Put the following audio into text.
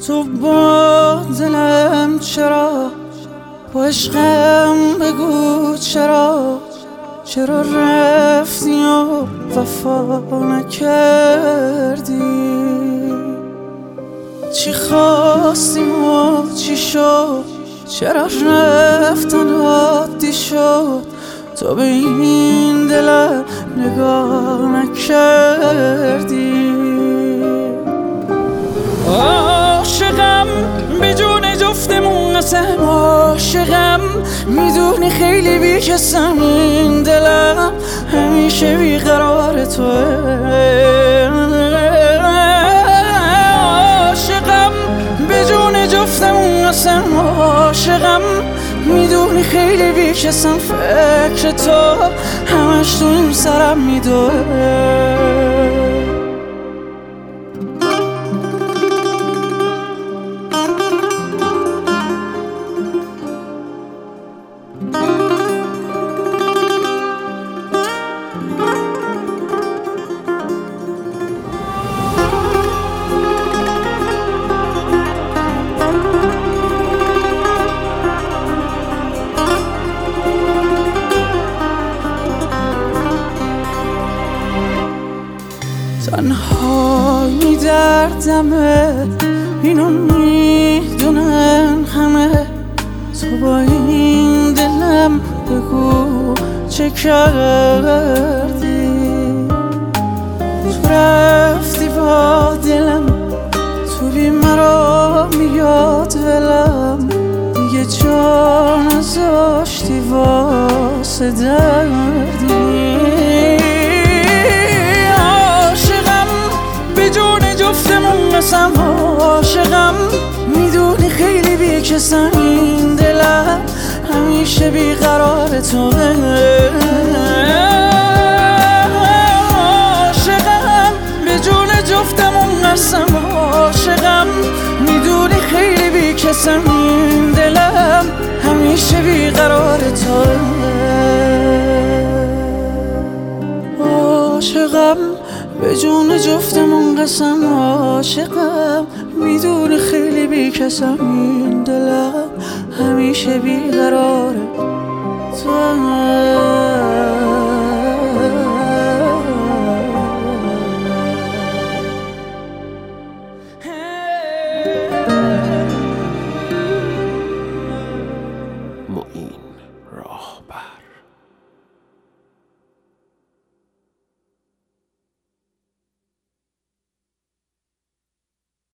تو با دلم چرا، با عشقم بگو چرا رفتی و وفا نکردی؟ چی خواستیم و چی شد؟ چرا رفتن عادی شد؟ تو به این دلم نگاه نکردی. عاشقم به جون جفتمون قسم، عاشقم میدونی خیلی بیکسم، این دلم همیشه بیقرار توه. عاشقم به جون جفتمون قسم، عاشقم میدونی خیلی بیکسم، فکر تو همش تو این سرم میدوه. تنهایی دردمه، اینو میدونن همه، تو با این دلم بگو چه کردی؟ تو رفتی با دلم، تو بی مرا میاد ولم، دیگه جا نذاشتی واسه دردی. قسم عاشقم میدونی خیلی بیکسم، این دلم همیشه بیقرار توه. عاشقم به جون جفتمون قسم، عاشقم میدونی خیلی بیکسم، این دلم همیشه بیقرار توه. عاشقم به جون جفتمون قسم، عاشقم میدونی خیلی بیکسم، این دلم همیشه بیقراره تو.